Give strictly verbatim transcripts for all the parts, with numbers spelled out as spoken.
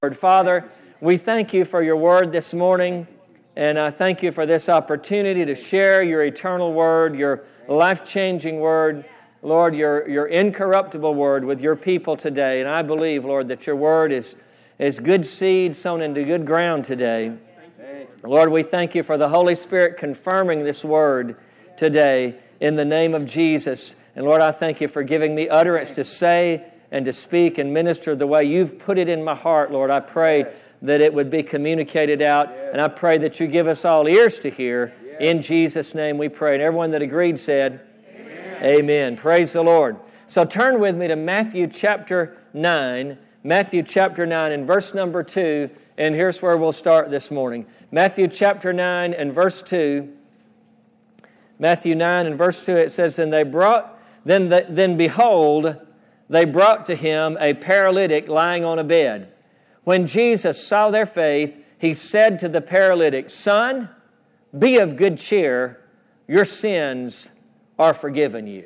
Lord. Father, we thank you for your word this morning, and I thank you for this opportunity to share your eternal word, your life-changing word, Lord, your, your incorruptible word with your people today. And I believe, Lord, that your word is, is good seed sown into good ground today. Lord, we thank you for the Holy Spirit confirming this word today in the name of Jesus. And Lord, I thank you for giving me utterance to say and to speak and minister the way you've put it in my heart, Lord. I pray that it would be communicated out, and I pray that you give us all ears to hear. In Jesus' name we pray. And everyone that agreed said, Amen. Amen. Praise the Lord. So turn with me to Matthew chapter nine, Matthew chapter nine and verse number two, and here's where we'll start this morning. Matthew chapter nine and verse two. Matthew nine and verse two, it says, And they brought, then, the, then behold, they brought to him a paralytic lying on a bed. When Jesus saw their faith, he said to the paralytic, Son, be of good cheer, your sins are forgiven you.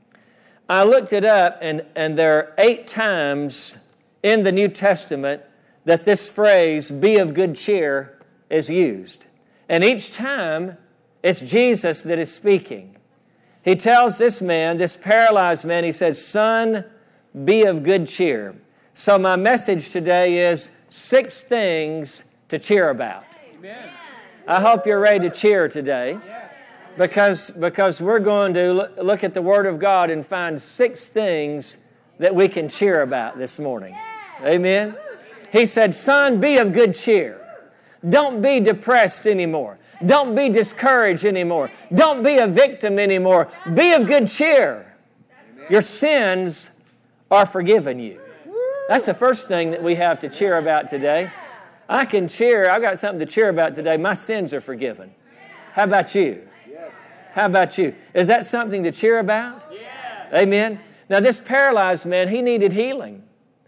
I looked it up, and, and there are eight times in the New Testament that this phrase, be of good cheer, is used. And each time, it's Jesus that is speaking. He tells this man, this paralyzed man, he says, Son, be of good cheer. So my message today is six things to cheer about. Amen. I hope you're ready to cheer today, because, because we're going to look at the Word of God and find six things that we can cheer about this morning. Amen. He said, Son, be of good cheer. Don't be depressed anymore. Don't be discouraged anymore. Don't be a victim anymore. Be of good cheer. Your sins are forgiven you. That's the first thing that we have to cheer about today. I can cheer. I've got something to cheer about today. My sins are forgiven. How about you? How about you? Is that something to cheer about? Amen. Now this paralyzed man, he needed healing.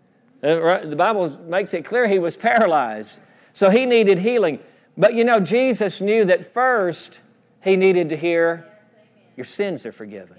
The Bible makes it clear he was paralyzed. So he needed healing. But you know, Jesus knew that first he needed to hear, your sins are forgiven.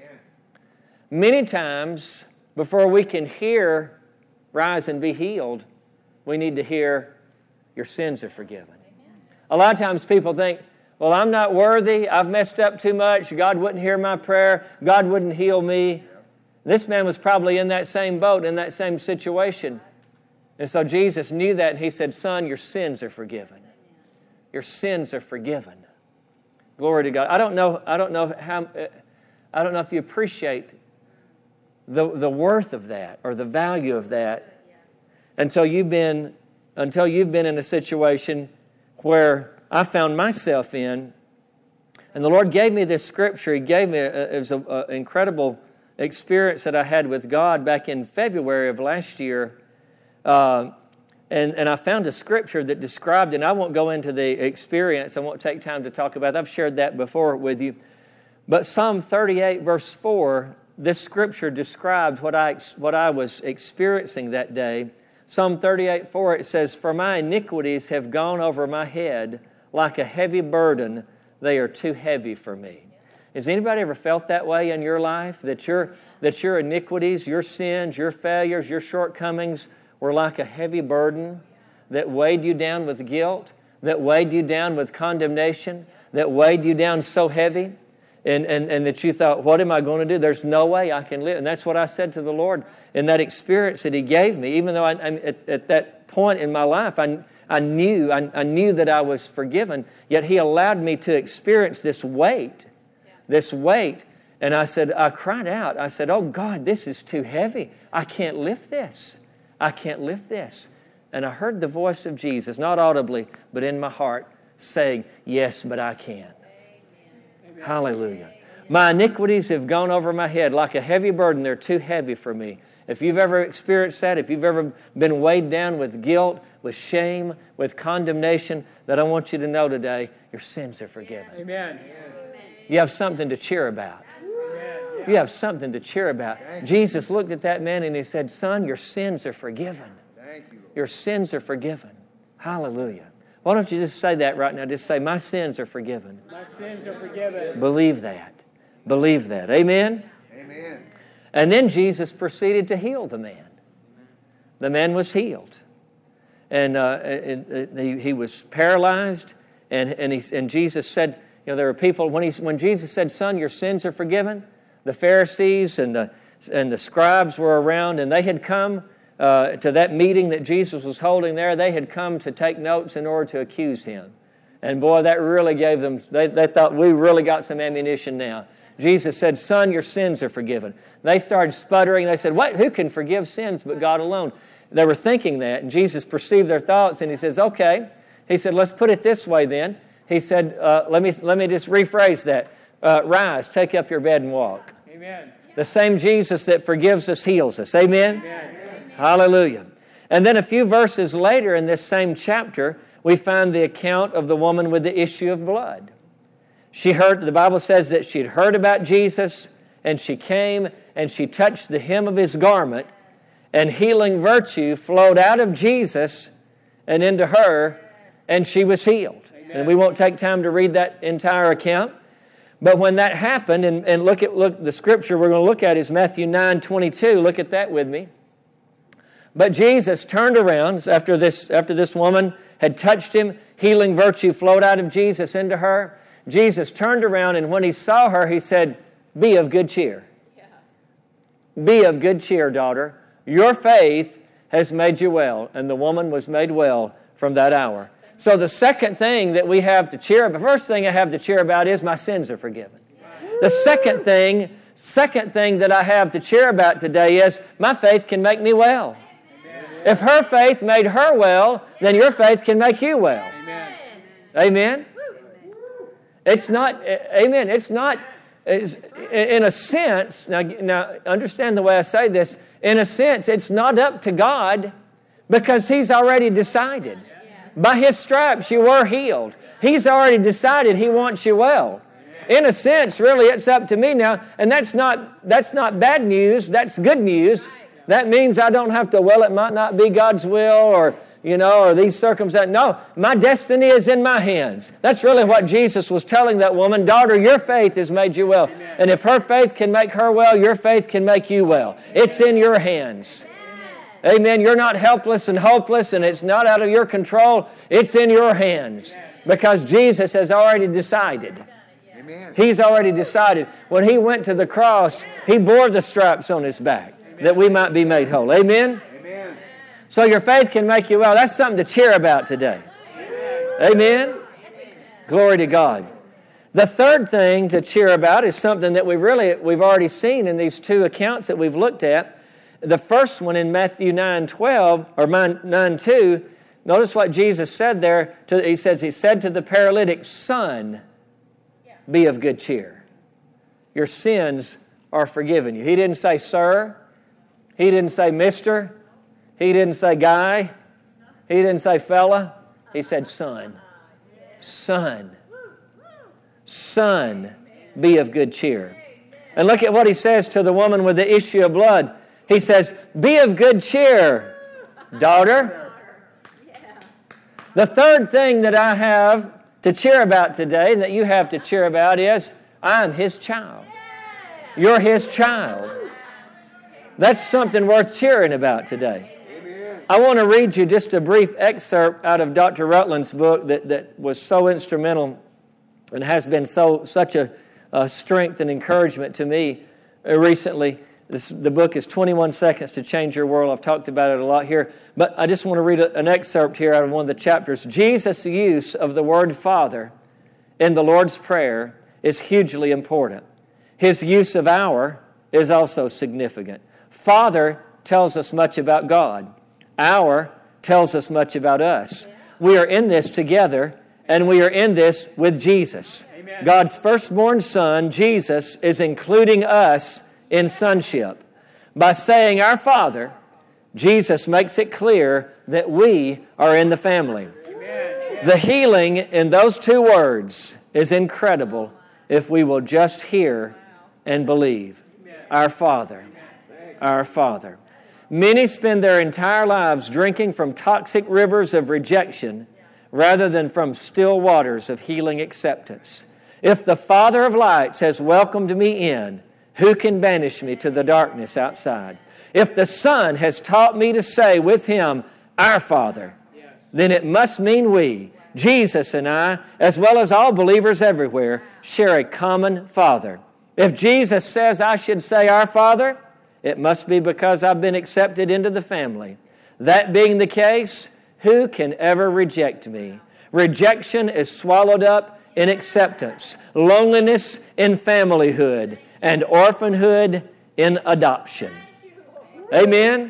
Many times, before we can hear, rise and be healed, we need to hear, your sins are forgiven. A lot of times people think, well, I'm not worthy. I've messed up too much. God wouldn't hear my prayer. God wouldn't heal me. This man was probably in that same boat, in that same situation. And so Jesus knew that, and he said, Son, your sins are forgiven. Your sins are forgiven. Glory to God. I don't know, I don't know how I don't know if you appreciate the, the worth of that or the value of that until you've been until you've been in a situation where I found myself in, and the Lord gave me this scripture. He gave me a, it was an incredible experience that I had with God back in February of last year. Uh, and, and I found a scripture that described, and I won't go into the experience. I won't take time to talk about it. I've shared that before with you. But Psalm thirty-eight, verse four, this scripture described what I, what I was experiencing that day. Psalm thirty-eight, four, it says, For my iniquities have gone over my head like a heavy burden. They are too heavy for me. Has anybody ever felt that way in your life? That your, that your iniquities, your sins, your failures, your shortcomings were like a heavy burden that weighed you down with guilt, that weighed you down with condemnation, that weighed you down so heavy, and, and, and that you thought, what am I going to do? There's no way I can live. And that's what I said to the Lord in that experience that He gave me. Even though I, I, at, at that point in my life, I, I knew I, I knew that I was forgiven, yet He allowed me to experience this weight, this weight. And I said, I cried out. I said, oh God, this is too heavy. I can't lift this. I can't lift this. And I heard the voice of Jesus, not audibly, but in my heart, saying, yes, but I can. Amen. Hallelujah. My iniquities have gone over my head like a heavy burden. They're too heavy for me. If you've ever experienced that, if you've ever been weighed down with guilt, with shame, with condemnation, that I want you to know today, your sins are forgiven. Amen. You have something to cheer about. You have something to cheer about. Jesus looked at that man and He said, Son, your sins are forgiven. Thank you. Your sins are forgiven. Hallelujah. Why don't you just say that right now? Just say, my sins are forgiven. My sins are forgiven. Believe that. Believe that. Amen? Amen. And then Jesus proceeded to heal the man. The man was healed. and, uh, and he, he was paralyzed. And and, he, and Jesus said, you know, there were people, when, he, when Jesus said, son, your sins are forgiven, the Pharisees and the, and the scribes were around, and they had come uh, to that meeting that Jesus was holding there. They had come to take notes in order to accuse him. And boy, that really gave them, they, they thought, we really got some ammunition now. Jesus said, son, your sins are forgiven. They started sputtering. They said, what? Who can forgive sins but God alone? They were thinking that, and Jesus perceived their thoughts, and he says, okay. He said, let's put it this way then. He said, uh, let me let me just rephrase that. Uh, rise, take up your bed and walk. Amen. The same Jesus that forgives us heals us. Amen? Amen. Hallelujah. And then a few verses later in this same chapter, we find the account of the woman with the issue of blood. She heard, the Bible says that she'd heard about Jesus, and she came and she touched the hem of his garment, and healing virtue flowed out of Jesus and into her, and she was healed. Amen. And we won't take time to read that entire account. But when that happened, and, and look at look the scripture we're going to look at is Matthew nine twenty-two. Look at that with me. But Jesus turned around after this, after this woman had touched him, healing virtue flowed out of Jesus into her. Jesus turned around, and when he saw her, he said, be of good cheer. Yeah. Be of good cheer, daughter. Your faith has made you well. And the woman was made well from that hour. So the second thing that we have to cheer about, the first thing I have to cheer about is my sins are forgiven. The second thing, second thing that I have to cheer about today is my faith can make me well. If her faith made her well, then your faith can make you well. Amen. Amen? It's not, amen, it's not, it's, in a sense, now, now understand the way I say this, in a sense, it's not up to God because He's already decided. By His stripes you were healed. He's already decided He wants you well. In a sense, really, it's up to me now, and that's not that's not bad news, that's good news. That means I don't have to, well, it might not be God's will, or, you know, or these circumstances. No, my destiny is in my hands. That's really what Jesus was telling that woman. Daughter, your faith has made you well. Amen. And if her faith can make her well, your faith can make you well. Amen. It's in your hands. Amen. Amen. You're not helpless and hopeless, and it's not out of your control. It's in your hands. Amen. Because Jesus has already decided. Amen. He's already decided. When He went to the cross, He bore the stripes on His back, that we might be made whole. Amen? Amen? So your faith can make you well. That's something to cheer about today. Amen? Amen? Glory to God. The third thing to cheer about is something that we really, we've already seen in these two accounts that we've looked at. The first one in Matthew nine twelve, or nine two, notice what Jesus said there. To, he says, He said to the paralytic, son, be of good cheer. Your sins are forgiven you. He didn't say, sir. He didn't say mister. He didn't say guy. He didn't say fella. He said son. Son. Son, be of good cheer. And look at what He says to the woman with the issue of blood. He says, be of good cheer, daughter. The third thing that I have to cheer about today, and that you have to cheer about, is I'm His child. You're His child. That's something worth cheering about today. Amen. I want to read you just a brief excerpt out of Doctor Rutland's book that, that was so instrumental and has been so such a, a strength and encouragement to me recently. This, the book is twenty-one seconds to Change Your World. I've talked about it a lot here, but I just want to read a, an excerpt here out of one of the chapters. Jesus' use of the word Father in the Lord's Prayer is hugely important. His use of our is also significant. Father tells us much about God. Our tells us much about us. We are in this together, and we are in this with Jesus. Amen. God's firstborn Son, Jesus, is including us in sonship. By saying our Father, Jesus makes it clear that we are in the family. Amen. The healing in those two words is incredible if we will just hear and believe. Amen. Our Father. Our Father. Many spend their entire lives drinking from toxic rivers of rejection rather than from still waters of healing acceptance. If the Father of lights has welcomed me in, who can banish me to the darkness outside? If the Son has taught me to say with Him, our Father, then it must mean we, Jesus and I, as well as all believers everywhere, share a common Father. If Jesus says I should say our Father, it must be because I've been accepted into the family. That being the case, who can ever reject me? Rejection is swallowed up in acceptance, loneliness in familyhood, and orphanhood in adoption. Amen?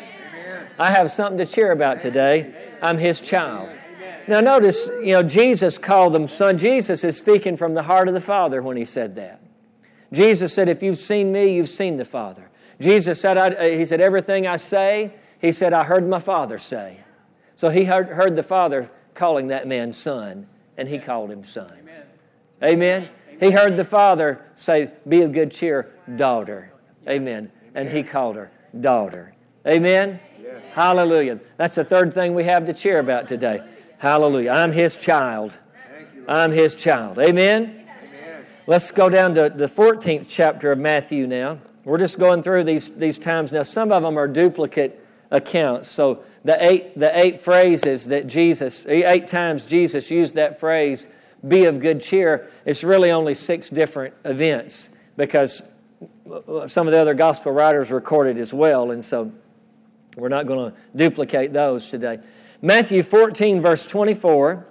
I have something to cheer about today. I'm His child. Now notice, you know, Jesus called them son. Jesus is speaking from the heart of the Father when He said that. Jesus said, if you've seen me, you've seen the Father. Jesus said, I, He said, everything I say, He said, I heard my Father say. So He heard, heard the Father calling that man son, and He called him son. Amen. Amen. He heard the Father say, be of good cheer, daughter. Amen. And He called her daughter. Amen. Yes. Hallelujah. That's the third thing we have to cheer about today. Hallelujah. I'm His child. I'm His child. Amen. Amen. Let's go down to the fourteenth chapter of Matthew now. We're just going through these, these times. Now, some of them are duplicate accounts. So the eight, the eight phrases that Jesus, eight times Jesus used that phrase, be of good cheer, it's really only six different events because some of the other gospel writers recorded as well. And so we're not going to duplicate those today. Matthew fourteen, verse twenty-four.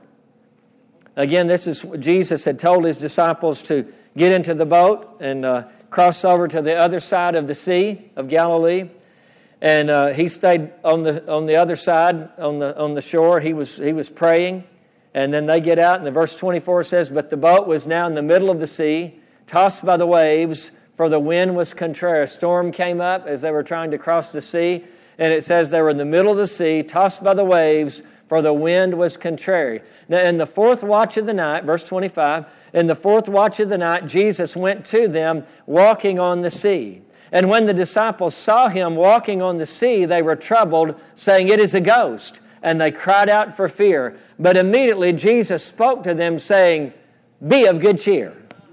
Again, this is Jesus had told His disciples to get into the boat and uh, cross over to the other side of the Sea of Galilee. And uh, He stayed on the on the other side, on the on the shore. He was He was praying. And then they get out, and the verse twenty-four says, but the boat was now in the middle of the sea, tossed by the waves, for the wind was contrary. A storm came up as they were trying to cross the sea. And it says they were in the middle of the sea, tossed by the waves, for the wind was contrary. Now, in the fourth watch of the night, verse twenty-five, in the fourth watch of the night, Jesus went to them walking on the sea. And when the disciples saw Him walking on the sea, they were troubled, saying, it is a ghost. And they cried out for fear. But immediately Jesus spoke to them, saying, be of good cheer.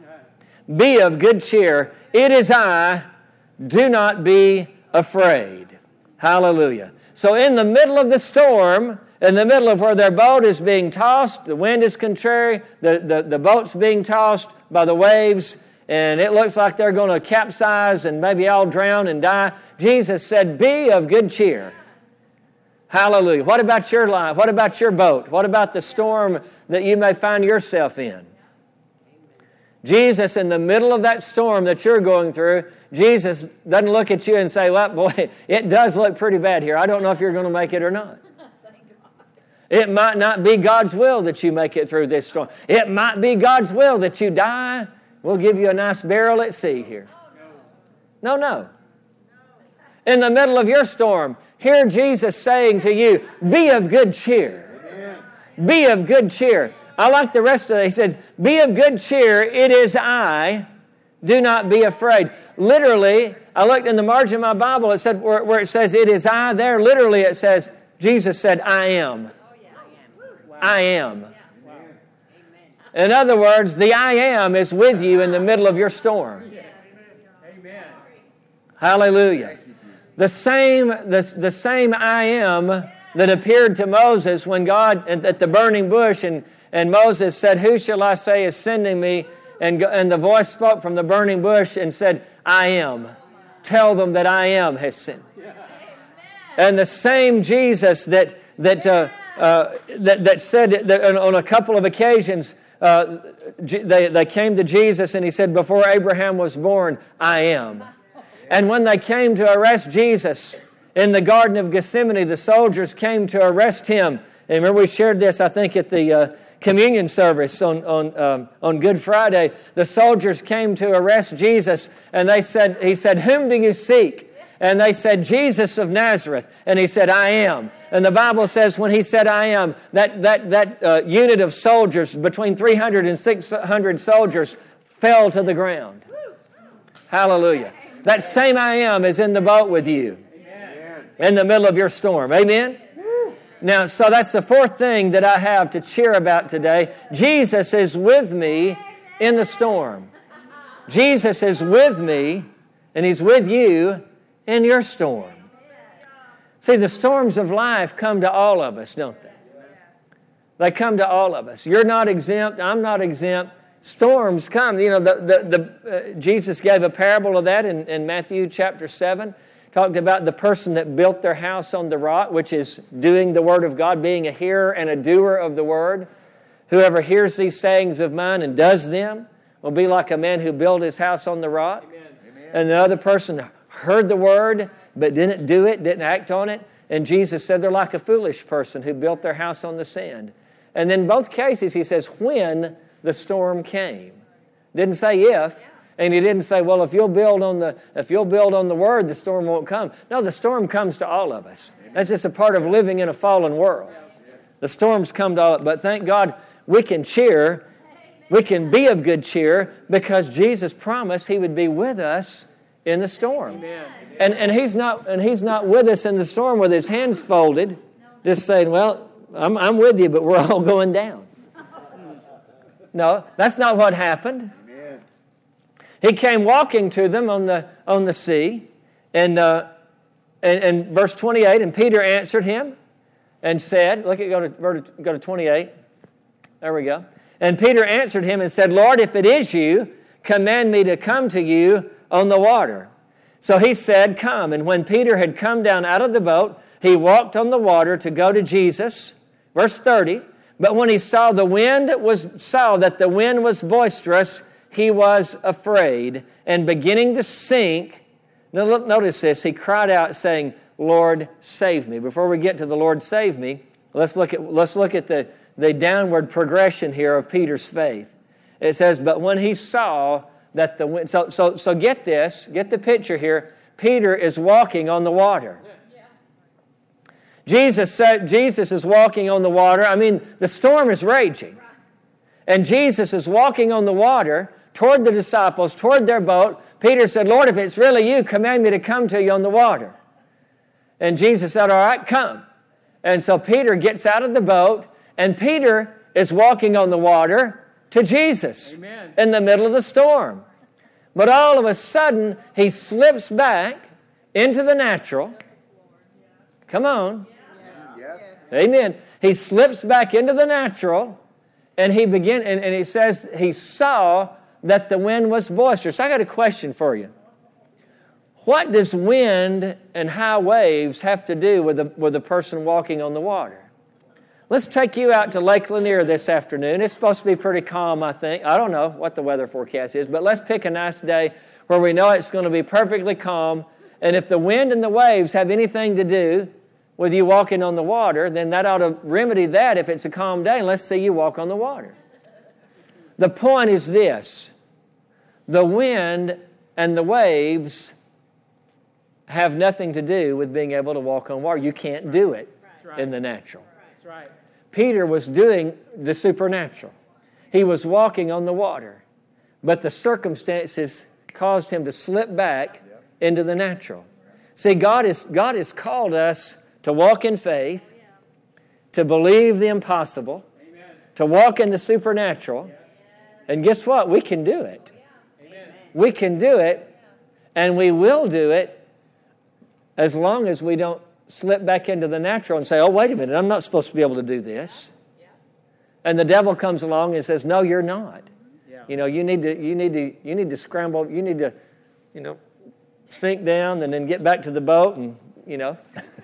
Be of good cheer. It is I. Do not be afraid. Hallelujah. So in the middle of the storm, in the middle of where their boat is being tossed, the wind is contrary, the, the, the boat's being tossed by the waves, and it looks like they're going to capsize and maybe all drown and die, Jesus said, be of good cheer. Hallelujah. What about your life? What about your boat? What about the storm that you may find yourself in? Jesus, in the middle of that storm that you're going through, Jesus doesn't look at you and say, well, boy, it does look pretty bad here. I don't know if you're going to make it or not. It might not be God's will that you make it through this storm. It might be God's will that you die. We'll give you a nice burial at sea here. No, no. In the middle of your storm, hear Jesus saying to you, be of good cheer. Be of good cheer. I like the rest of it. He said, be of good cheer. It is I. Do not be afraid. Literally, I looked in the margin of my Bible. It said where, where it says it is I there. Literally, it says Jesus said, I am. I am. In other words, the I am is with you in the middle of your storm. Amen. Hallelujah. The same, the, the same I am that appeared to Moses when God at the burning bush and And Moses said, who shall I say is sending me? And, and the voice spoke from the burning bush and said, I am. Tell them that I am has sent me. And the same Jesus that that uh, uh, that, that said that on a couple of occasions, uh, they, they came to Jesus and He said, before Abraham was born, I am. And when they came to arrest Jesus in the Garden of Gethsemane, the soldiers came to arrest Him. And remember, we shared this, I think, at the uh, communion service on on um, on Good Friday. The soldiers came to arrest Jesus, and they said, He said, whom do you seek? And they said, Jesus of Nazareth. And He said, I am. And the Bible says when He said, I am, that that that uh, unit of soldiers, between three hundred and six hundred soldiers, fell to the ground. Hallelujah. That same I am is in the boat with you. Amen. In the middle of your storm. Amen? Now, so that's the fourth thing that I have to cheer about today. Jesus is with me in the storm. Jesus is with me, and He's with you in your storm. See, the storms of life come to all of us, don't they? They come to all of us. You're not exempt. I'm not exempt. Storms come. You know, the, the, the, uh, Jesus gave a parable of that in, in Matthew chapter seven. Talked about the person that built their house on the rock, which is doing the Word of God, being a hearer and a doer of the Word. Whoever hears these sayings of mine and does them will be like a man who built his house on the rock. Amen. And the other person heard the Word but didn't do it, didn't act on it. And Jesus said they're like a foolish person who built their house on the sand. And in both cases, he says, when the storm came. Didn't say if. And he didn't say, well, if you'll build on the if you'll build on the Word, the storm won't come. No, the storm comes to all of us. That's just a part of living in a fallen world. The storms come to all of us. But thank God we can cheer. We can be of good cheer because Jesus promised He would be with us in the storm. Amen. And and He's not and He's not with us in the storm with His hands folded, just saying, well, I'm I'm with you, but we're all going down. No, that's not what happened. Amen. He came walking to them on the on the sea, and uh, and, and verse twenty-eight, and Peter answered him and said, look at go to go to twenty-eight. There we go. And Peter answered him and said, Lord, if it is you, command me to come to you on the water. So he said, come. And when Peter had come down out of the boat, he walked on the water to go to Jesus. Verse thirty. But when he saw the wind was saw that the wind was boisterous, he was afraid, and beginning to sink. Now look, notice this. He cried out, saying, Lord, save me. Before we get to the Lord, save me, let's look at let's look at the, the downward progression here of Peter's faith. It says, but when he saw that the wind... So, so, so get this. Get the picture here. Peter is walking on the water. Jesus said, Jesus is walking on the water. I mean, the storm is raging. And Jesus is walking on the water toward the disciples, toward their boat. Peter said, Lord, if it's really you, command me to come to you on the water. And Jesus said, all right, come. And so Peter gets out of the boat, and Peter is walking on the water to Jesus. Amen. In the middle of the storm. But all of a sudden, he slips back into the natural. Come on. Amen. He slips back into the natural, and he begin and, and he says he saw that the wind was boisterous. I got a question for you. What does wind and high waves have to do with a, with a person walking on the water? Let's take you out to Lake Lanier this afternoon. It's supposed to be pretty calm, I think. I don't know what the weather forecast is, but let's pick a nice day where we know it's going to be perfectly calm. And if the wind and the waves have anything to do with you walking on the water, then that ought to remedy that if it's a calm day, and let's see you walk on the water. The point is this. The wind and the waves have nothing to do with being able to walk on water. You can't do it right. in the natural. That's right. Peter was doing the supernatural. He was walking on the water, but the circumstances caused him to slip back into the natural. See, God is God has called us to walk in faith, to believe the impossible, Amen. To walk in the supernatural. Yes. And guess what? We can do it. Amen. We can do it, and we will do it as long as we don't slip back into the natural and say, oh, wait a minute, I'm not supposed to be able to do this. Yeah. And the devil comes along and says, no, you're not. Yeah. You know, you need to, you need to, you need to scramble, you need to, you know, sink down and then get back to the boat and, you know,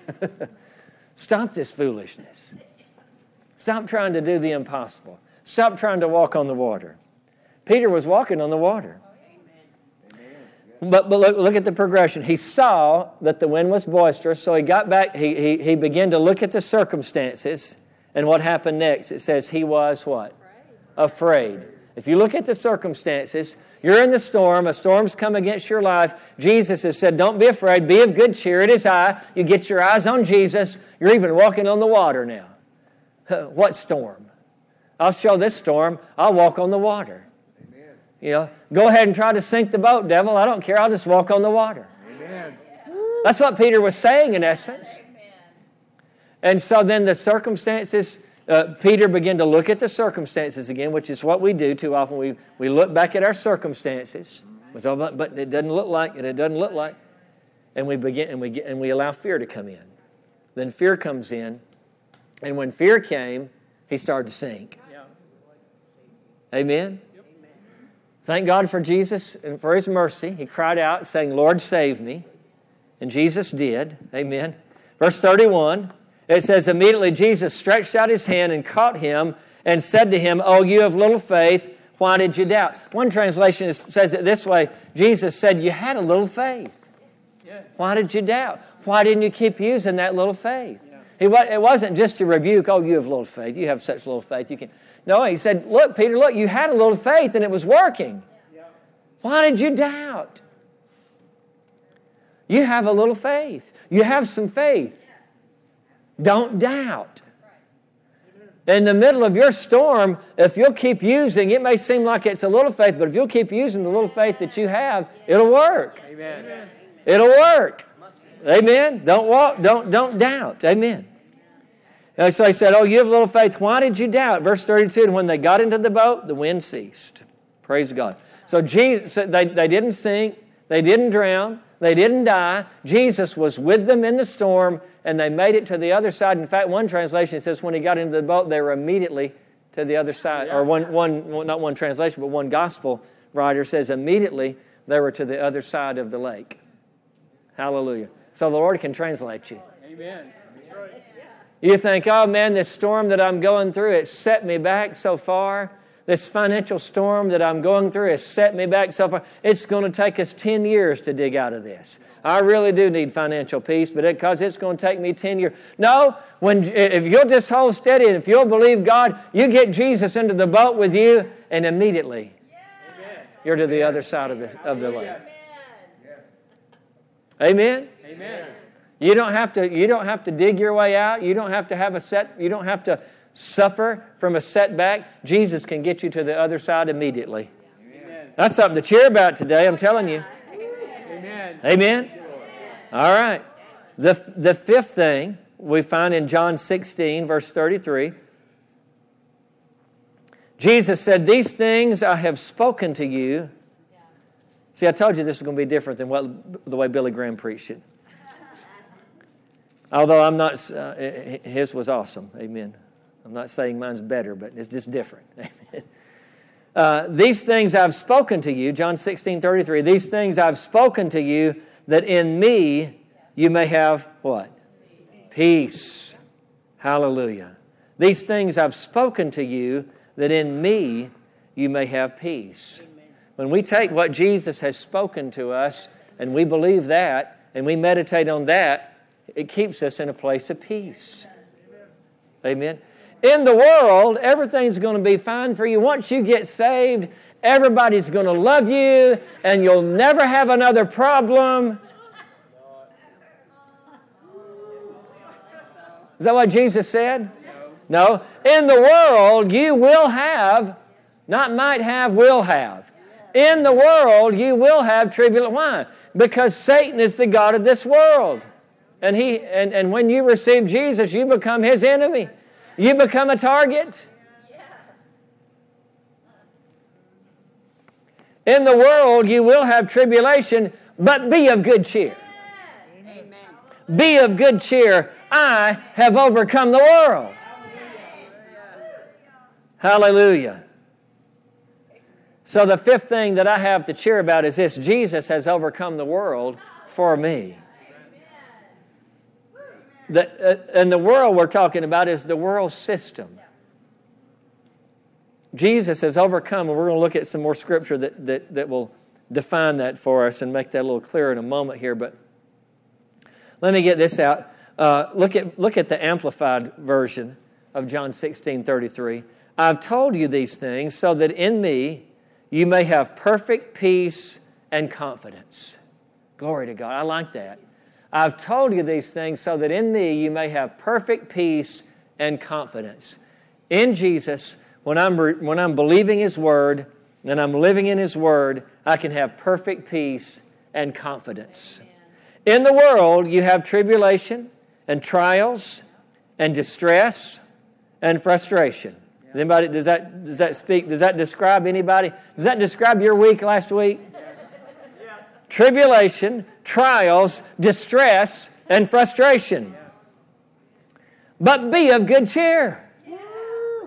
stop this foolishness. Stop trying to do the impossible. Stop trying to walk on the water. Peter was walking on the water. But, but look, look at the progression. He saw that the wind was boisterous, so he got back, he, he, he began to look at the circumstances, and what happened next? It says he was what? Afraid. Afraid. If you look at the circumstances, you're in the storm, a storm's come against your life. Jesus has said, don't be afraid, be of good cheer, it is I. You get your eyes on Jesus, you're even walking on the water now. What storm? I'll show this storm, I'll walk on the water. Amen. You know, go ahead and try to sink the boat, devil, I don't care, I'll just walk on the water. Amen. That's what Peter was saying in essence. Amen. And so then the circumstances... Uh, Peter began to look at the circumstances again, which is what we do too often. We we look back at our circumstances, but it doesn't look like it. It doesn't look like, and we begin and we get, and we allow fear to come in. Then fear comes in, and when fear came, he started to sink. Amen? Thank God for Jesus and for His mercy. He cried out saying, Lord, save me. And Jesus did. Amen. Verse thirty-one, it says, immediately Jesus stretched out His hand and caught him and said to him, oh, you of little faith, why did you doubt? One translation is, says it this way, Jesus said, you had a little faith. Why did you doubt? Why didn't you keep using that little faith? He, it wasn't just to rebuke, oh, you have little faith. You have such little faith. You can. No, He said, look, Peter, look, you had a little faith and it was working. Why did you doubt? You have a little faith. You have some faith. Don't doubt. In the middle of your storm, if you'll keep using, it may seem like it's a little faith, but if you'll keep using the little faith that you have, it'll work. Amen. It'll work. Amen. Don't walk, don't, don't doubt. Amen. And so he said, oh, you have little faith. Why did you doubt? Verse thirty-two, and when they got into the boat, the wind ceased. Praise God. So Jesus, they, they didn't sink. They didn't drown. They didn't die. Jesus was with them in the storm, and they made it to the other side. In fact, one translation says when he got into the boat, they were immediately to the other side. Or one, one, not one translation, but one gospel writer says immediately they were to the other side of the lake. Hallelujah. So the Lord can translate you. Amen. You think, oh man, this storm that I'm going through, it set me back so far. This financial storm that I'm going through has set me back so far. It's going to take us ten years to dig out of this. I really do need financial peace, but because it, it's going to take me ten years. No, when if you'll just hold steady and if you'll believe God, you get Jesus into the boat with you, and immediately you're to the other side of the, of the lake. Amen? Amen. You don't have to, you don't have to dig your way out. You don't have to have a set, you don't have to suffer from a setback. Jesus can get you to the other side immediately. Amen. That's something to cheer about today, I'm telling you. Amen. Amen. All right. The, the fifth thing we find in John sixteen, verse thirty-three. Jesus said, these things I have spoken to you. See, I told you this is going to be different than what the way Billy Graham preached it. Although I'm not, uh, his was awesome. Amen. I'm not saying mine's better, but it's just different. Amen. Uh, these things I've spoken to you, John sixteen thirty-three, these things I've spoken to you, that in me you may have what? Peace. Hallelujah. These things I've spoken to you, that in me you may have peace. When we take what Jesus has spoken to us, and we believe that, and we meditate on that, it keeps us in a place of peace. Amen. In the world, everything's going to be fine for you. Once you get saved, everybody's going to love you, and you'll never have another problem. Is that what Jesus said? No. In the world, you will have, not might have, will have. In the world, you will have tribulation. Why? Because Satan is the god of this world. And he and, and when you receive Jesus, you become his enemy. You become a target. In the world, you will have tribulation, but be of good cheer. Amen. Be of good cheer. I have overcome the world. Hallelujah. So the fifth thing that I have to cheer about is this. Jesus has overcome the world for me. The, uh, and the world we're talking about is the world system. Jesus has overcome, and we're going to look at some more scripture that, that, that will define that for us and make that a little clearer in a moment here. But let me get this out. Uh, look at look at the Amplified version of John sixteen thirty-three. I've told you these things so that in me you may have perfect peace and confidence. Glory to God. I like that. I've told you these things so that in me you may have perfect peace and confidence. In Jesus, when I'm when I'm believing His Word and I'm living in His Word, I can have perfect peace and confidence. Amen. In the world, you have tribulation and trials and distress and frustration. Yeah. Anybody, does that does that speak? Does that describe anybody? Does that describe your week last week? Yeah. Tribulation, trials, distress, and frustration. Yes. But be of good cheer.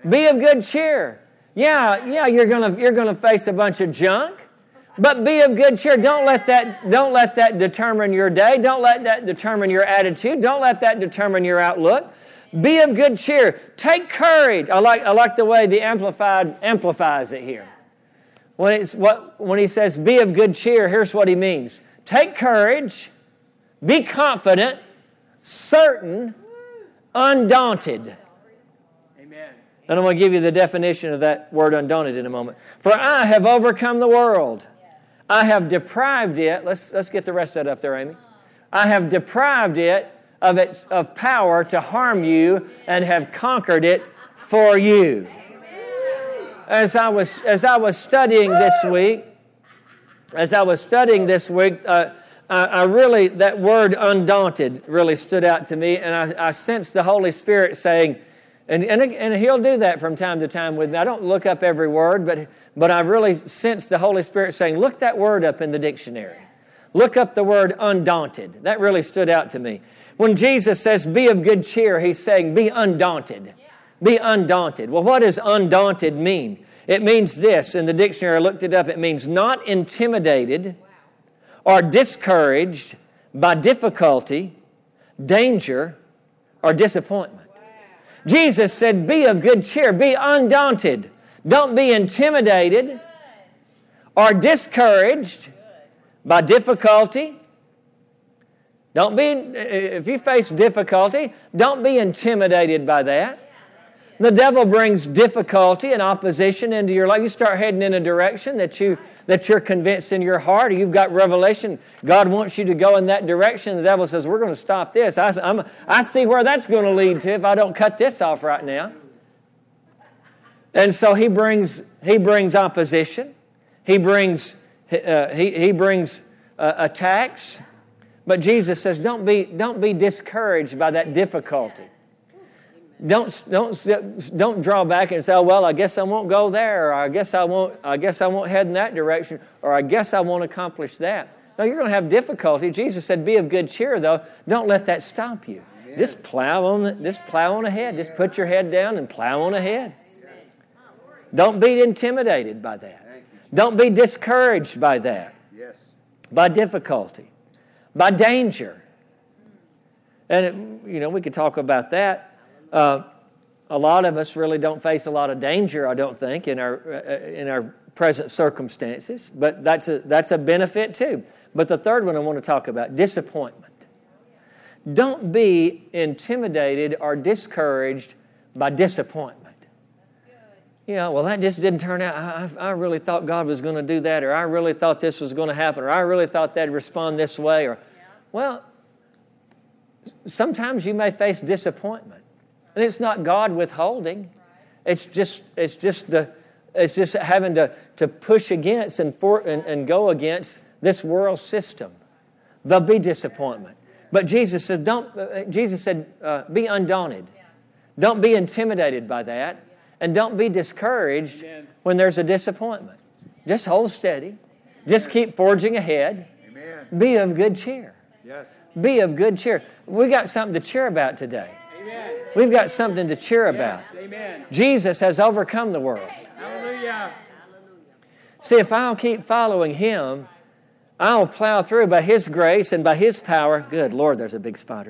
Be of good cheer. Yeah, yeah, you're gonna you're gonna face a bunch of junk, but be of good cheer. Don't let that don't let that determine your day. Don't let that determine your attitude. Don't let that determine your outlook. Be of good cheer. Take courage. I like I like the way the Amplified amplifies it here. When it's what when he says be of good cheer, here's what he means. Take courage, be confident, certain, undaunted. Amen. And I'm going to give you the definition of that word undaunted in a moment. For I have overcome the world. I have deprived it. Let's let's get the rest of that up there, Amy. I have deprived it of its of power to harm you and have conquered it for you. As I was as I was studying this week, as I was studying this week, uh, I, I really that word undaunted really stood out to me, and I, I sensed the Holy Spirit saying, and, and and He'll do that from time to time with me. I don't look up every word, but but I really sensed the Holy Spirit saying, look that word up in the dictionary. Look up the word undaunted. That really stood out to me. When Jesus says, be of good cheer, He's saying, be undaunted. Be undaunted. Well, what does undaunted mean? It means this. In the dictionary, I looked it up. It means not intimidated or discouraged by difficulty, danger, or disappointment. Jesus said, be of good cheer. Be undaunted. Don't be intimidated or discouraged by difficulty. Don't be, if you face difficulty, don't be intimidated by that. The devil brings difficulty and opposition into your life. You start heading in a direction that, you, that you're convinced in your heart, or you've got revelation. God wants you to go in that direction. The devil says, we're going to stop this. I, I'm, I see where that's going to lead to if I don't cut this off right now. And so he brings, he brings opposition. He brings, uh, he, he brings uh, attacks. But Jesus says, don't be, don't be discouraged by that difficulty. Don't, don't, don't draw back and say, oh, well, I guess I won't go there, or I guess I won't, I guess I won't head in that direction, or I guess I won't accomplish that. No, you're going to have difficulty. Jesus said, be of good cheer, though. Don't let that stop you. Amen. Just plow on, just plow on ahead. Just put your head down and plow on ahead. Don't be intimidated by that. Don't be discouraged by that. Yes. By difficulty. By danger. And, it, you know, we could talk about that. Uh, a lot of us really don't face a lot of danger, I don't think, in our uh, in our present circumstances. But that's a, that's a benefit too. But the third one I want to talk about, disappointment. Don't be intimidated or discouraged by disappointment. You know, well, that just didn't turn out. I, I really thought God was going to do that, or I really thought this was going to happen, or I really thought they'd respond this way. Or, well, sometimes you may face disappointment. And it's not God withholding. It's just it's just the it's just having to, to push against and, for, and and go against this world system. There'll be disappointment, but Jesus said, "Don't." Uh, Jesus said, uh, "Be undaunted. Don't be intimidated by that, and don't be discouraged Amen. When there's a disappointment. Just hold steady. Just keep forging ahead. Amen. Be of good cheer. Yes. Be of good cheer. We got something to cheer about today." We've got something to cheer about. Yes, amen. Jesus has overcome the world. Hallelujah. See, if I'll keep following Him, I'll plow through by His grace and by His power. Good Lord, there's a big spider.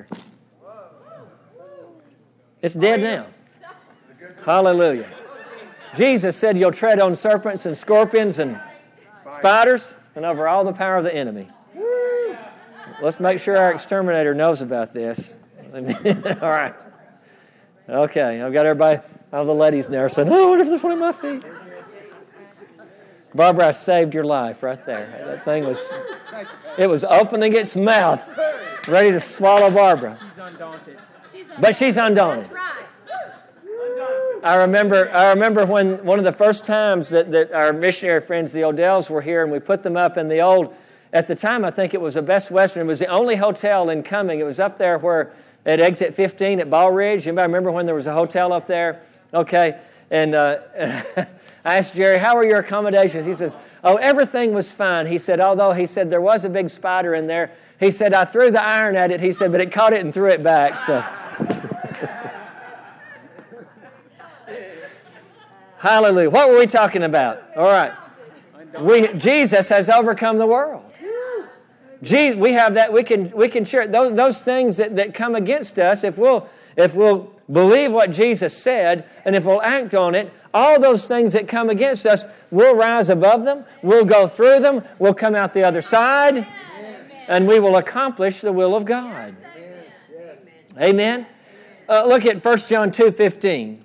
It's dead now. Hallelujah. Jesus said you'll tread on serpents and scorpions and spiders and over all the power of the enemy. Let's make sure our exterminator knows about this. All right. Okay, I've got everybody, all the ladies there saying, oh, what if this one of my feet? Barbara, I saved your life right there. That thing was, it was opening its mouth, ready to swallow Barbara. She's undaunted. But she's undaunted. That's right. I remember I remember when one of the first times that, that our missionary friends, the Odells, were here, and we put them up in the old, at the time I think it was a Best Western. It was the only hotel in Cumming. It was up there where, at exit fifteen at Ball Ridge. Anybody remember when there was a hotel up there? Okay. And uh, I asked Jerry, how are your accommodations? He says, oh, everything was fine. He said, although he said there was a big spider in there. He said, I threw the iron at it. He said, but it caught it and threw it back. So Hallelujah. What were we talking about? All right. We, Jesus has overcome the world. Je- we have that. We can we can share those, those things that, that come against us. If we'll if we'll believe what Jesus said, and if we'll act on it, all those things that come against us, we'll rise above them. We'll go through them. We'll come out the other side, and we will accomplish the will of God. Amen. Uh, look at First John two fifteen.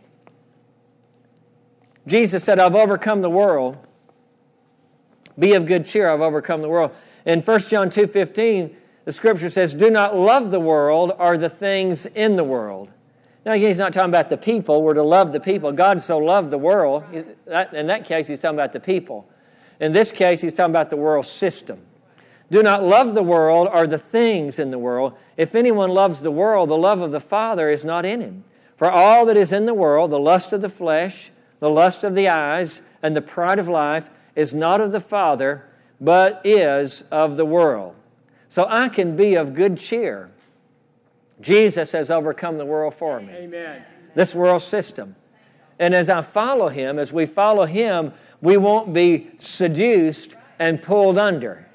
Jesus said, "I've overcome the world. Be of good cheer, I've overcome the world." In First John two fifteen, the Scripture says, "Do not love the world or the things in the world." Now, again, he's not talking about the people. We're to love the people. God so loved the world. In that case, he's talking about the people. In this case, he's talking about the world system. "Do not love the world or the things in the world. If anyone loves the world, the love of the Father is not in him. For all that is in the world, the lust of the flesh, the lust of the eyes, and the pride of life, is not of the Father, but is of the world." So I can be of good cheer. Jesus has overcome the world for me. Amen. This world system. And as I follow Him, as we follow Him, we won't be seduced and pulled under.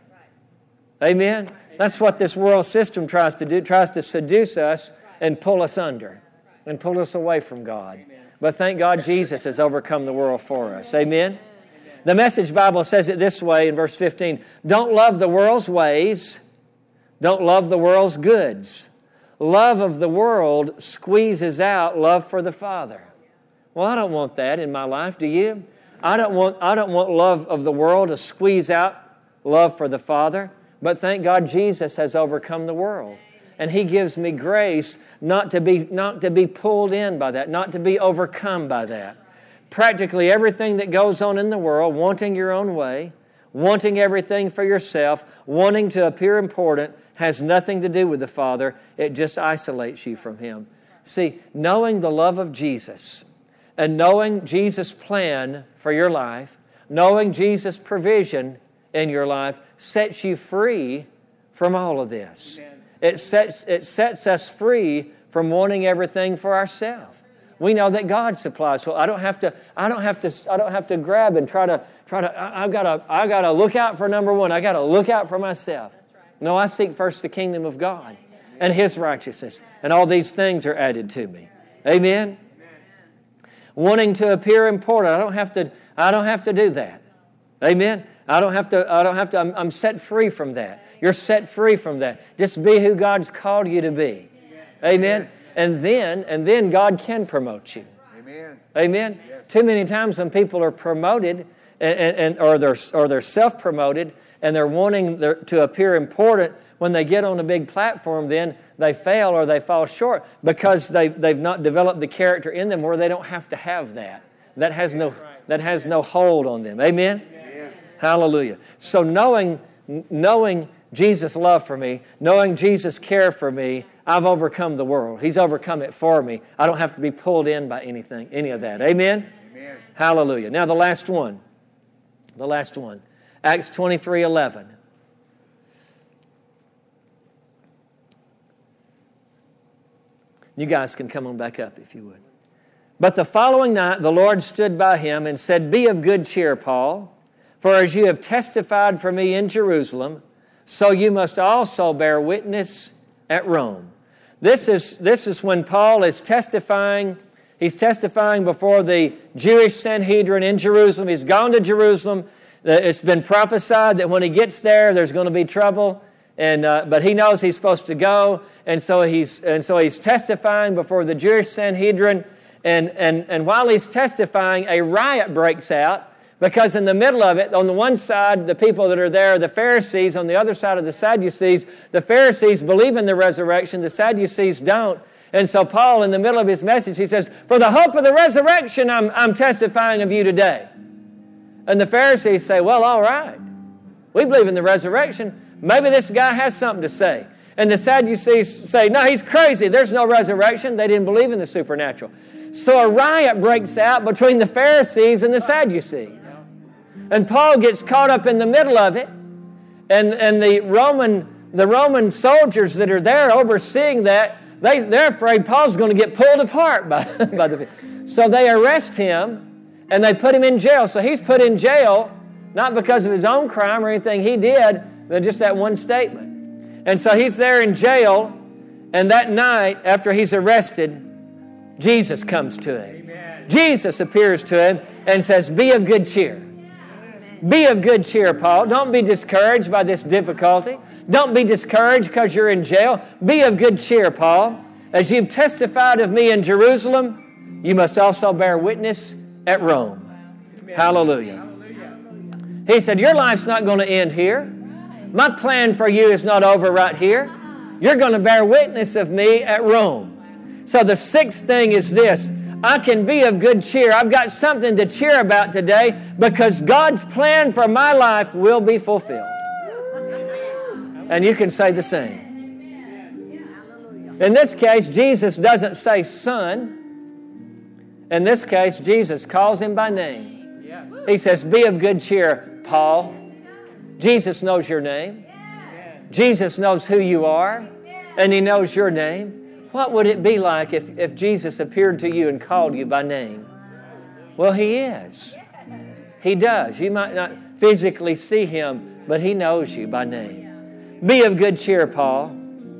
Amen? That's what this world system tries to do. It tries to seduce us and pull us under and pull us away from God. But thank God Jesus has overcome the world for us. Amen? The Message Bible says it this way in verse fifteen. "Don't love the world's ways. Don't love the world's goods. Love of the world squeezes out love for the Father." Well, I don't want that in my life. Do you? I don't want, I don't want love of the world to squeeze out love for the Father. But thank God Jesus has overcome the world. And He gives me grace not to be, not to be pulled in by that, not to be overcome by that. Practically everything that goes on in the world, wanting your own way, wanting everything for yourself, wanting to appear important, has nothing to do with the Father. It just isolates you from Him. See, knowing the love of Jesus and knowing Jesus' plan for your life, knowing Jesus' provision in your life, sets you free from all of this. Amen. It sets, it sets us free from wanting everything for ourselves. We know that God supplies. So I don't have to. I don't have to. I don't have to grab and try to. Try to. I, I've got to. I got to look out for number one. I got to look out for myself. No, I seek first the kingdom of God and His righteousness, and all these things are added to me. Amen. Wanting to appear important, I don't have to. I don't have to do that. Amen. I don't have to. I don't have to. I'm, I'm set free from that. You're set free from that. Just be who God's called you to be. Amen. And then, and then God can promote you. Amen. Amen. Yes. Too many times when people are promoted, and, and, and or they're or they're self-promoted, and they're wanting their, to appear important, when they get on a big platform, then they fail or they fall short because they they've not developed the character in them where they don't have to have that. That has no that has no hold on them. Amen. Amen. Hallelujah. So knowing knowing Jesus' love for me, knowing Jesus' care for me, I've overcome the world. He's overcome it for me. I don't have to be pulled in by anything, any of that. Amen? Amen. Hallelujah. Now the last one. The last one. Acts twenty-three eleven. You guys can come on back up if you would. "But the following night the Lord stood by him and said, 'Be of good cheer, Paul, for as you have testified for me in Jerusalem, so you must also bear witness at Rome.'" This is, this is when Paul is testifying. He's testifying before the Jewish Sanhedrin in Jerusalem. He's gone to Jerusalem. It's been prophesied that when he gets there, there's going to be trouble. And uh, but he knows he's supposed to go, and so he's and so he's testifying before the Jewish Sanhedrin. And and and while he's testifying, a riot breaks out. Because in the middle of it, on the one side, the people that are there are the Pharisees. On the other side of the Sadducees, the Pharisees believe in the resurrection. The Sadducees don't. And so Paul, in the middle of his message, he says, "For the hope of the resurrection, I'm, I'm testifying of you today." And the Pharisees say, "Well, all right. We believe in the resurrection. Maybe this guy has something to say." And the Sadducees say, "No, he's crazy. There's no resurrection." They didn't believe in the supernatural. So a riot breaks out between the Pharisees and the Sadducees. And Paul gets caught up in the middle of it. And, and the Roman the Roman soldiers that are there overseeing that, they, they're afraid Paul's going to get pulled apart by, by the people. So they arrest him, and they put him in jail. So he's put in jail, not because of his own crime or anything he did, but just that one statement. And so he's there in jail, and that night, after he's arrested, Jesus comes to him. Amen. Jesus appears to him and says, be of good cheer. Be of good cheer, Paul. Don't be discouraged by this difficulty. Don't be discouraged because you're in jail. Be of good cheer, Paul. As you've testified of me in Jerusalem, you must also bear witness at Rome. Amen. Hallelujah. Hallelujah. He said, your life's not going to end here. My plan for you is not over right here. You're going to bear witness of me at Rome. So the sixth thing is this. I can be of good cheer. I've got something to cheer about today because God's plan for my life will be fulfilled. And you can say the same. In this case, Jesus doesn't say son. In this case, Jesus calls him by name. He says, be of good cheer, Paul. Jesus knows your name. Jesus knows who you are. And He knows your name. What would it be like if, if Jesus appeared to you and called you by name? Well, He is. He does. You might not physically see Him, but He knows you by name. Be of good cheer, Paul.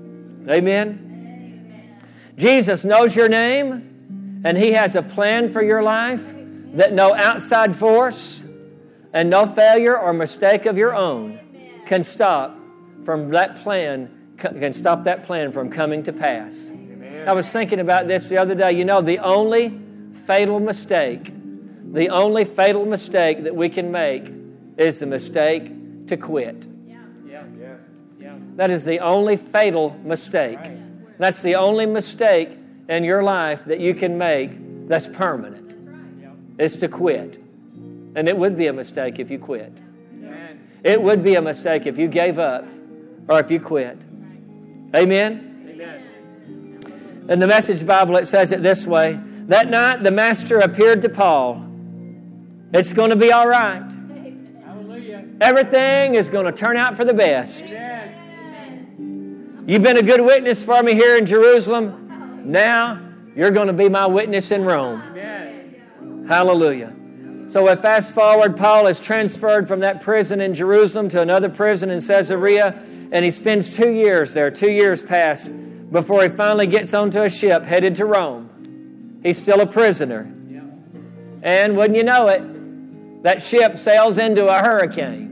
Amen? Jesus knows your name, and He has a plan for your life that no outside force and no failure or mistake of your own can stop from that plan, can stop that plan from coming to pass. I was thinking about this the other day. You know, the only fatal mistake, the only fatal mistake that we can make is the mistake to quit. Yeah. Yeah. Yeah. That is the only fatal mistake. Right. That's the only mistake in your life that you can make that's permanent. Right. Is to quit. And it would be a mistake if you quit. Yeah. It would be a mistake if you gave up or if you quit. Amen? In the Message Bible, it says it this way. That night, the Master appeared to Paul. It's going to be all right. Hallelujah. Everything is going to turn out for the best. Amen. You've been a good witness for me here in Jerusalem. Now, you're going to be my witness in Rome. Amen. Hallelujah. So we fast forward. Paul is transferred from that prison in Jerusalem to another prison in Caesarea, and he spends two years there. Two years pass before he finally gets onto a ship headed to Rome. He's still a prisoner. Yeah. And wouldn't you know it, that ship sails into a hurricane.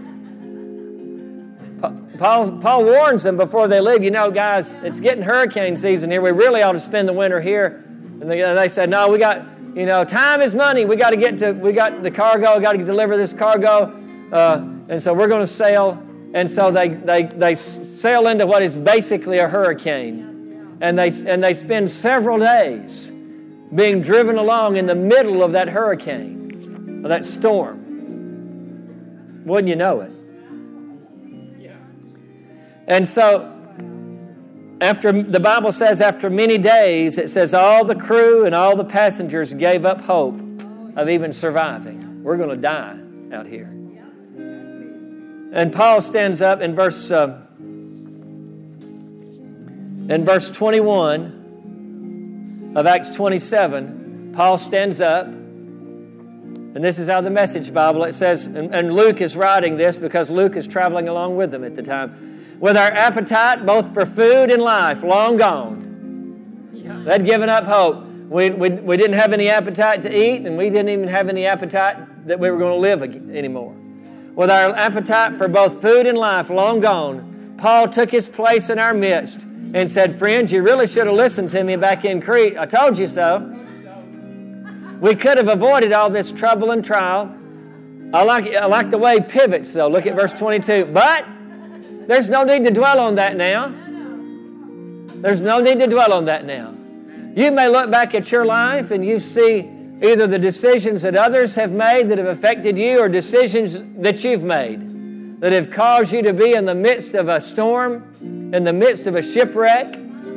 Paul, Paul warns them before they leave, you know, guys, it's getting hurricane season here. We really ought to spend the winter here. And they, they said, no, we got, you know, time is money. We got to get to, we got the cargo, we got to deliver this cargo. Uh, and so we're going to sail. And so they, they, they sail into what is basically a hurricane. And they, and they spend several days being driven along in the middle of that hurricane, of that storm. Wouldn't you know it? And so, after the Bible says after many days, it says all the crew and all the passengers gave up hope of even surviving. We're going to die out here. And Paul stands up in verse uh, in verse twenty-one of Acts twenty-seven. Paul stands up, and this is out of the Message Bible. It says, and, and Luke is writing this because Luke is traveling along with them at the time. With our appetite both for food and life long gone. Yeah. They'd given up hope. We, we, we didn't have any appetite to eat, and we didn't even have any appetite that we were going to live anymore. With our appetite for both food and life long gone, Paul took his place in our midst and said, friends, you really should have listened to me back in Crete. I told you so. We could have avoided all this trouble and trial. I like, I like the way he pivots, though. Look at verse twenty-two. But there's no need to dwell on that now. There's no need to dwell on that now. You may look back at your life and you see either the decisions that others have made that have affected you or decisions that you've made that have caused you to be in the midst of a storm, in the midst of a shipwreck,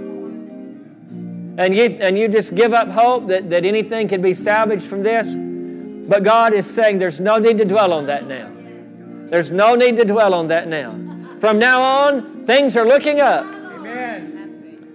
and you and you just give up hope that, that anything can be salvaged from this. But God is saying there's no need to dwell on that now. There's no need to dwell on that now. From now on, things are looking up. Amen.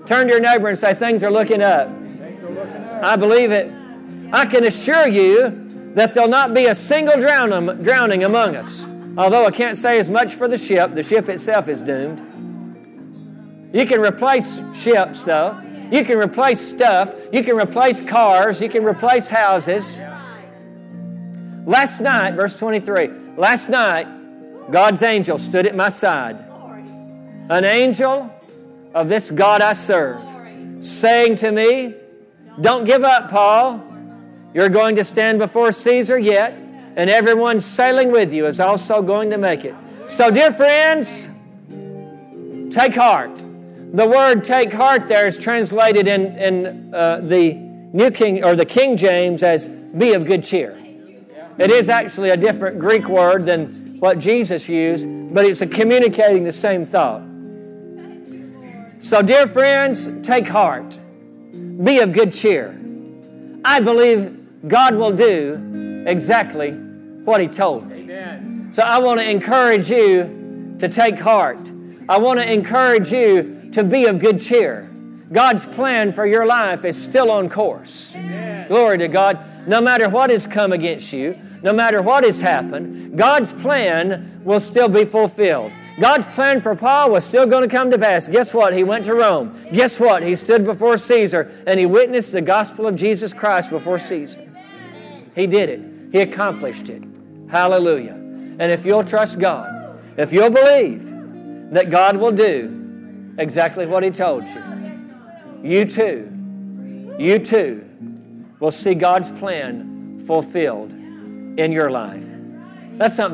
Turn to your neighbor and say, things are looking up. Things are looking up. I believe it. I can assure you that there'll not be a single drown- drowning among us. Although I can't say as much for the ship. The ship itself is doomed. You can replace ships, though. You can replace stuff. You can replace cars. You can replace houses. Last night, verse twenty-three, last night, God's angel stood at my side. An angel of this God I serve, saying to me, don't give up, Paul. You're going to stand before Caesar yet, and everyone sailing with you is also going to make it. So, dear friends, take heart. The word take heart there is translated in, in uh, the New King or the King James as be of good cheer. It is actually a different Greek word than what Jesus used, but it's a communicating the same thought. So, dear friends, take heart. Be of good cheer. I believe God will do exactly what He told me. Amen. So I want to encourage you to take heart. I want to encourage you to be of good cheer. God's plan for your life is still on course. Amen. Glory to God. No matter what has come against you, no matter what has happened, God's plan will still be fulfilled. God's plan for Paul was still going to come to pass. Guess what? He went to Rome. Guess what? He stood before Caesar and he witnessed the gospel of Jesus Christ before Caesar. He did it. He accomplished it. Hallelujah. And if you'll trust God, if you'll believe that God will do exactly what He told you, you too, you too will see God's plan fulfilled in your life. That's something